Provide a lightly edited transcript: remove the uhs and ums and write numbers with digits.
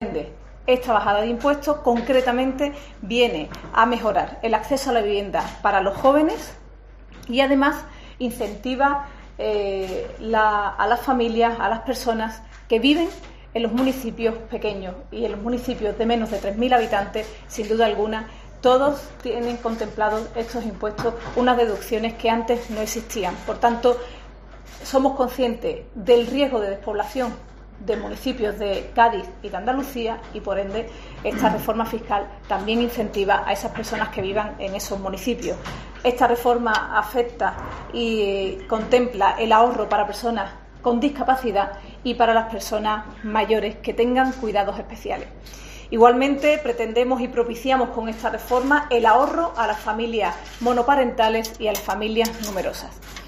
ende, esta bajada de impuestos concretamente viene a mejorar el acceso a la vivienda para los jóvenes y además incentiva a las familias, a las personas que viven en los municipios pequeños y en los municipios de menos de 3.000 habitantes, sin duda alguna. Todos tienen contemplados estos impuestos unas deducciones que antes no existían. Por tanto, somos conscientes del riesgo de despoblación de municipios de Cádiz y de Andalucía y, por ende, esta reforma fiscal también incentiva a esas personas que vivan en esos municipios. Esta reforma afecta y contempla el ahorro para personas con discapacidad y para las personas mayores que tengan cuidados especiales. Igualmente, pretendemos y propiciamos con esta reforma el ahorro a las familias monoparentales y a las familias numerosas.